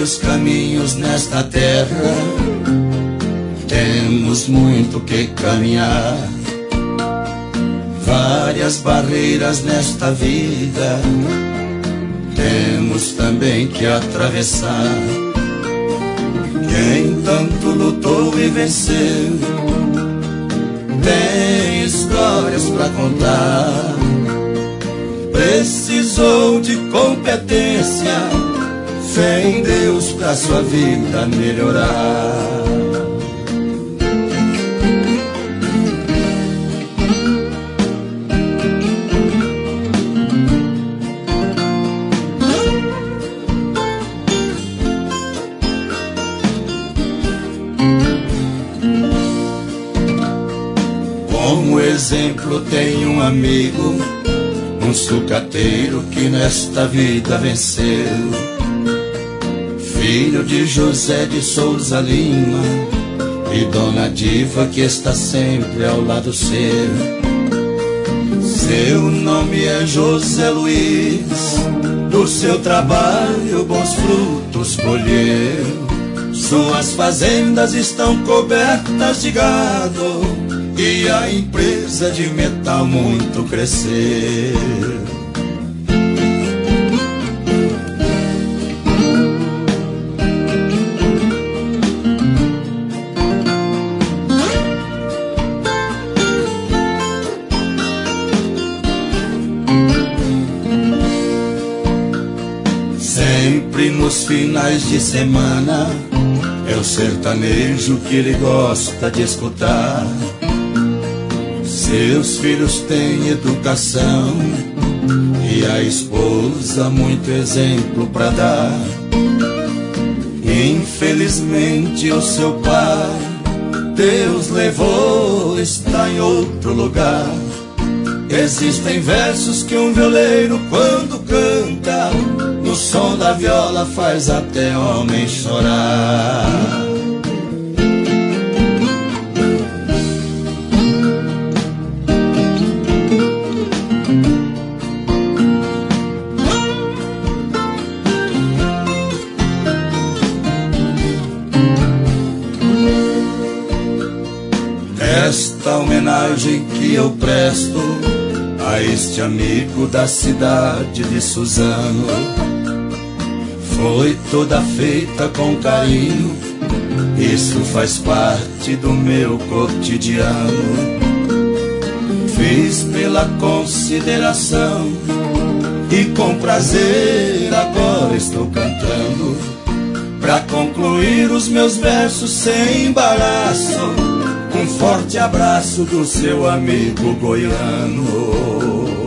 vários caminhos nesta terra, temos muito que caminhar. Várias barreiras nesta vida, temos também que atravessar. Quem tanto lutou e venceu, tem histórias pra contar. Precisou de competência, fé em Deus pra sua vida melhorar. Como exemplo tem um amigo, um sucateiro que nesta vida venceu, filho de José de Souza Lima e Dona Diva, que está sempre ao lado seu. Seu nome é José Luiz, do seu trabalho bons frutos colheu. Suas fazendas estão cobertas de gado e a empresa de metal muito cresceu. Sempre nos finais de semana é o sertanejo que ele gosta de escutar. Seus filhos têm educação e a esposa muito exemplo pra dar. Infelizmente o seu pai Deus levou, está em outro lugar. Existem versos que um violeiro quando canta, no som da viola faz até homem chorar. Esta homenagem que eu presto a este amigo da cidade de Suzano foi toda feita com carinho, isso faz parte do meu cotidiano. Fiz pela consideração e com prazer agora estou cantando, pra concluir os meus versos sem embaraço. Um forte abraço do seu amigo goiano.